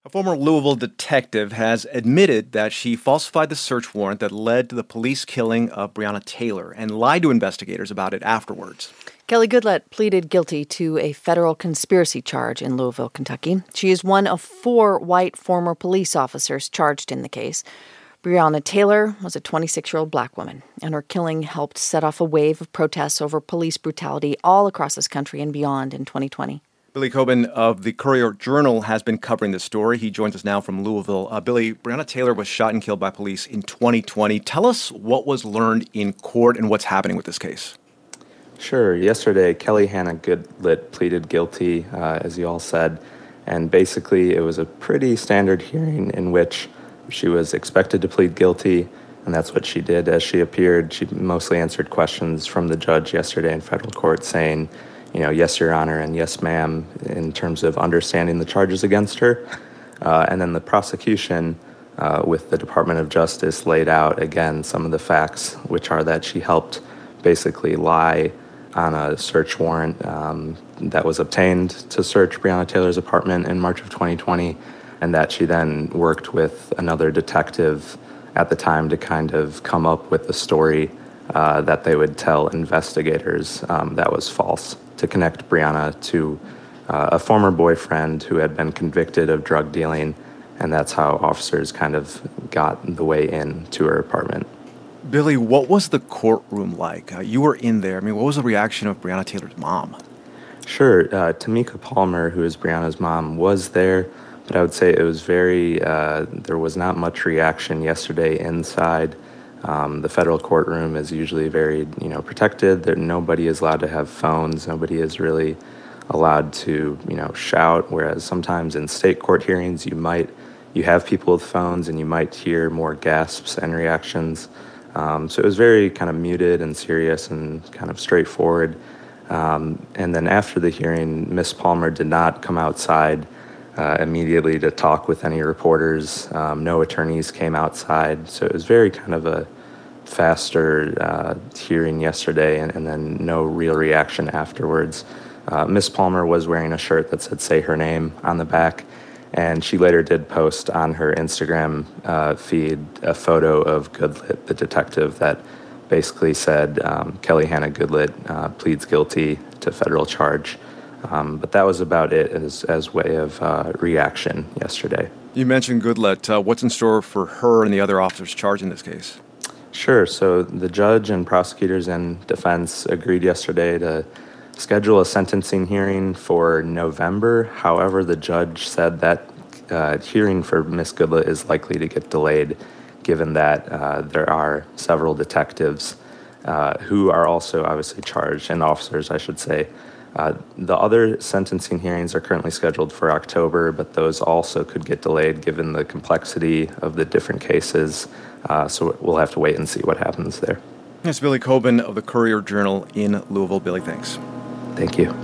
A former Louisville detective has admitted that she falsified the search warrant that led to the police killing of Breonna Taylor and lied to investigators about it afterwards. Kelly Goodlett pleaded guilty to a federal conspiracy charge in Louisville, Kentucky. She is one of 4 white former police officers charged in the case. Breonna Taylor was a 26-year-old black woman, and her killing helped set off a wave of protests over police brutality all across this country and beyond in 2020. Billy Coben of the Courier-Journal has been covering this story. He joins us now from Louisville. Billy, Breonna Taylor was shot and killed by police in 2020. Tell us what was learned in court and what's happening with this case. Sure. Yesterday, Kelly Hannah Goodlett pleaded guilty, as you all said, and basically it was a pretty standard hearing in which she was expected to plead guilty, and that's what she did. As she appeared, she mostly answered questions from the judge yesterday in federal court saying, yes, Your Honor, and yes, ma'am, in terms of understanding the charges against her. And then the prosecution with the Department of Justice laid out, again, some of the facts, which are that she helped basically lie on a search warrant that was obtained to search Breonna Taylor's apartment in March of 2020, and that she then worked with another detective at the time to kind of come up with a story that they would tell investigators that was false, to connect Breonna to a former boyfriend who had been convicted of drug dealing, and that's how officers kind of got the way in to her apartment. Billy, what was the courtroom like? You were in there. What was the reaction of Breonna Taylor's mom? Sure. Tamika Palmer, who is Breonna's mom, was there, but I would say it was there was not much reaction yesterday inside. The federal courtroom is usually very, protected. Nobody is allowed to have phones. Nobody is really allowed to, shout. Whereas sometimes in state court hearings, you have people with phones and you might hear more gasps and reactions. So it was very kind of muted and serious and kind of straightforward. And then after the hearing, Miss Palmer did not come outside immediately to talk with any reporters. No attorneys came outside. So it was very kind of a faster hearing yesterday, and then no real reaction afterwards. Miss Palmer was wearing a shirt that said "Say Her Name" on the back, and she later did post on her Instagram feed a photo of Goodlett, the detective, that basically said Kelly Hannah Goodlett pleads guilty to federal charge. But that was about it as way of reaction yesterday. You mentioned Goodlett. What's in store for her and the other officers charged in this case? Sure. So the judge and prosecutors and defense agreed yesterday to schedule a sentencing hearing for November. However, the judge said that hearing for Ms. Goodlett is likely to get delayed, given that there are several detectives who are also obviously charged, and officers, I should say. The other sentencing hearings are currently scheduled for October, but those also could get delayed given the complexity of the different cases. So we'll have to wait and see what happens there. That's Billy Coben of the Courier-Journal in Louisville. Billy, thanks. Thank you.